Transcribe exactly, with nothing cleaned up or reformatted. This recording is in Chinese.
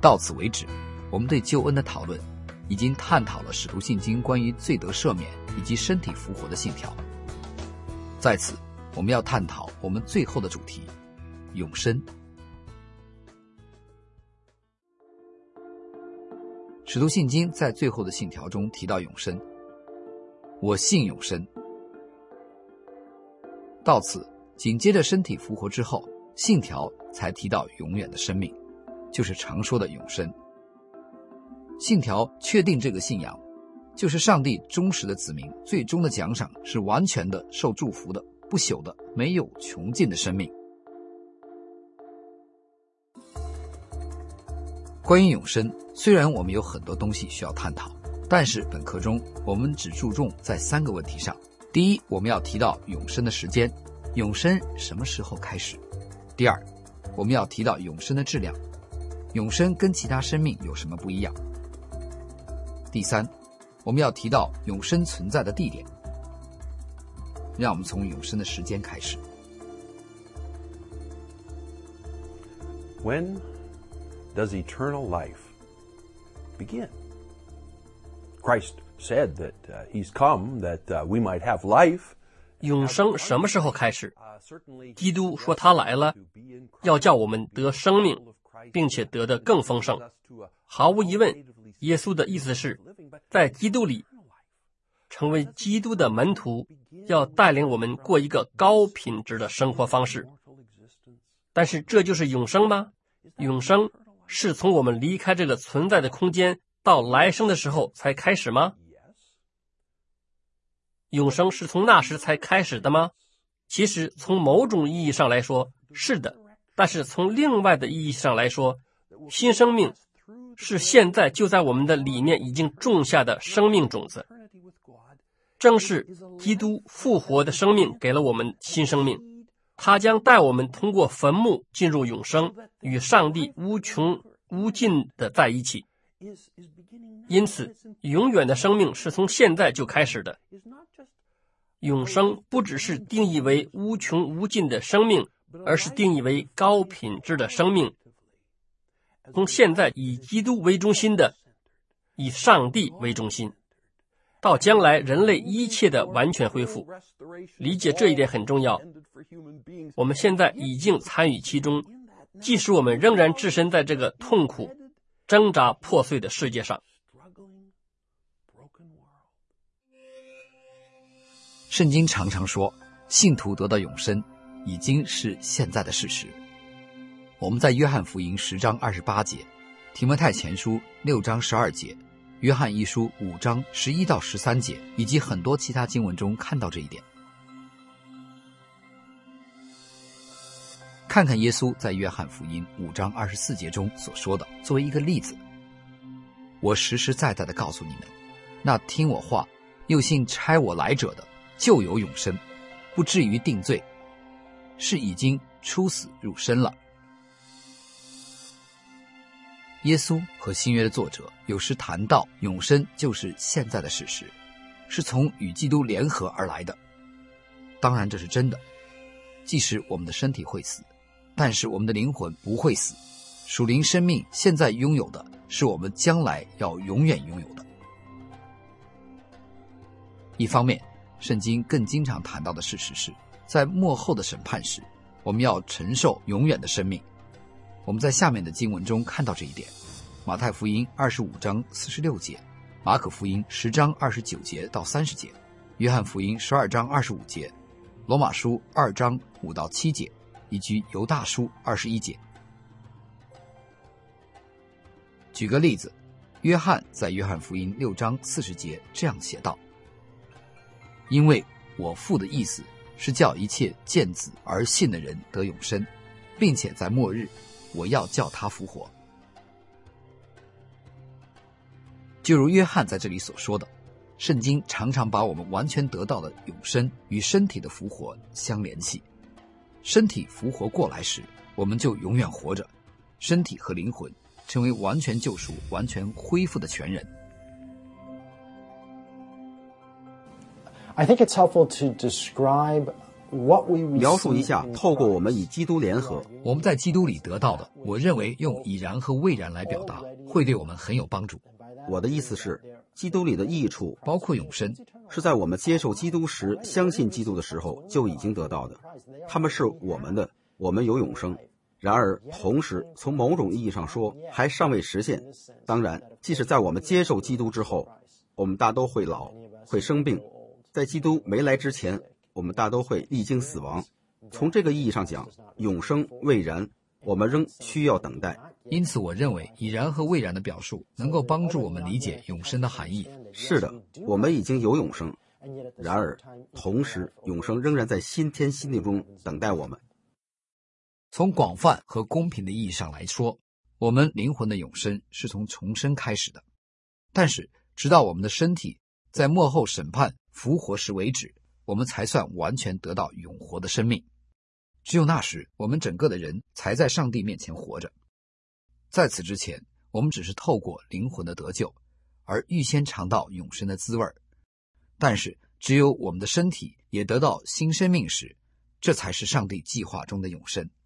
到此为止，我们对救恩的讨论已经探讨了使徒信经关于罪得赦免以及身体复活的信条。在此，我们要探讨我们最后的主题：永生。使徒信经在最后的信条中提到永生，我信永生。到此，紧接着身体复活之后，信条才提到永远的生命，就是常说的永生。信条确定这个信仰，就是上帝忠实的子民最终的奖赏是完全的、受祝福的、不朽的、没有穷尽的生命。关于永生，虽然我们有很多东西需要探讨，但是本课中我们只注重在三个问题上。第一，我们要提到永生的时间，永生什么时候开始？第二，我们要提到永生的质量，永生跟其他生命有什么不一样？第三，我们要提到永生存在的地点。让我们从永生的时间开始。 When does eternal life begin? Christ said that uh, he's come that uh, we might have life. 永生什么时候开始？基督说他来了，要叫我们得生命，并且得得更丰盛。毫无疑问，耶稣的意思是，在基督里，成为基督的门徒，要带领我们过一个高品质的生活方式。但是这就是永生吗？永生是从我们离开这个存在的空间到来生的时候才开始吗？永生是从那时才开始的吗？其实从某种意义上来说是的，但是从另外的意义上来说，新生命是现在就在我们的里面已经种下的生命种子。正是基督复活的生命给了我们新生命，他将带我们通过坟墓进入永生，与上帝无穷无尽的在一起。因此，永远的生命是从现在就开始的。永生不只是定义为无穷无尽的生命，而是定义为高品质的生命。从现在以基督为中心的，以上帝为中心，到将来人类一切的完全恢复。理解这一点很重要。我们现在已经参与其中，即使我们仍然置身在这个痛苦、挣扎、破碎的世界上。 圣经常常说，信徒得到永生已经是现在的事实。我们在约翰福音十章二十八节、提摩太前书六章十二节、约翰一书五章十一到十三节，以及很多其他经文中看到这一点。看看耶稣在约翰福音五章二十四节中所说的，作为一个例子：我实实在在地告诉你们，那听我话又信差我来者的，就有永生，不至于定罪，是已经出死入生了。耶稣和新约的作者有时谈到永生就是现在的事实，是从与基督联合而来的。当然这是真的，即使我们的身体会死，但是我们的灵魂不会死。属灵生命现在拥有的是我们将来要永远拥有的。一方面，圣经更经常谈到的事实是，在末后的审判时，我们要承受永远的生命。我们在下面的经文中看到这一点：马太福音二十五章四十六节，马可福音十章二十九节到三十节，约翰福音十二章二十五节，罗马书二章五到七节，以及犹大书二十一节。举个例子，约翰在约翰福音六章四十节这样写道：因为我父的意思是叫一切见子而信的人得永生，并且在末日我要叫他复活。就如约翰在这里所说的，圣经常常把我们完全得到的永生与身体的复活相联系。身体复活过来时，我们就永远活着，身体和灵魂成为完全救赎、完全恢复的全人。 I think it's helpful to describe 描述一下透过我们与基督联合， 我们在基督里得到的，我认为用已然和未然来表达，会对我们很有帮助。 我的意思是，基督里的益处包括永生， 是在我们接受基督时、相信基督的时候就已经得到的，他们是我们的，我们有永生。然而同时从某种意义上说还尚未实现。当然即使在我们接受基督之后，我们大都会老，会生病，在基督没来之前，我们大都会历经死亡。从这个意义上讲，永生未然，我们仍需要等待。 因此我认为已然和未然的表述能够帮助我们理解永生的含义。 是的，我们已经有永生，然而同时永生仍然在新天新地中等待我们。 从广泛和公平的意义上来说，我们灵魂的永生是从重生开始的，但是直到我们的身体在末后审判复活时为止，我们才算完全得到永活的生命。只有那时，我们整个的人才在上帝面前活着。在此之前，我们只是透过灵魂的得救而预先尝到永生的滋味。但是只有我们的身体也得到新生命时，这才是上帝计划中的永生。